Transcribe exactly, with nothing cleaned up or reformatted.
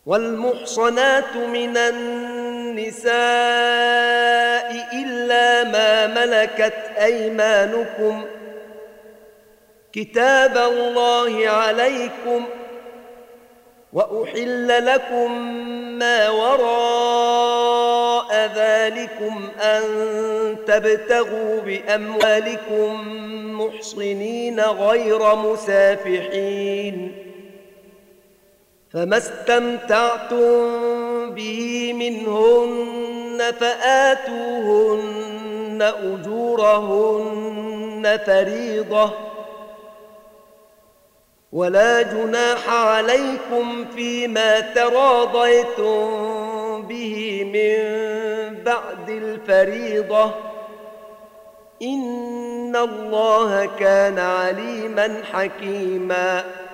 والمحصنات من النساء إلا ما ملكت أيمانكم كتاب الله عليكم، وأحل لكم ما وراء ذلكم أن تبتغوا بأموالكم محصنين غير مسافحين، فما استمتعتم به منهن فآتوهن أجورهن فريضة، ولا جناح عليكم فيما تراضيتم به من بعد الفريضة، إن الله كان عليما حكيما.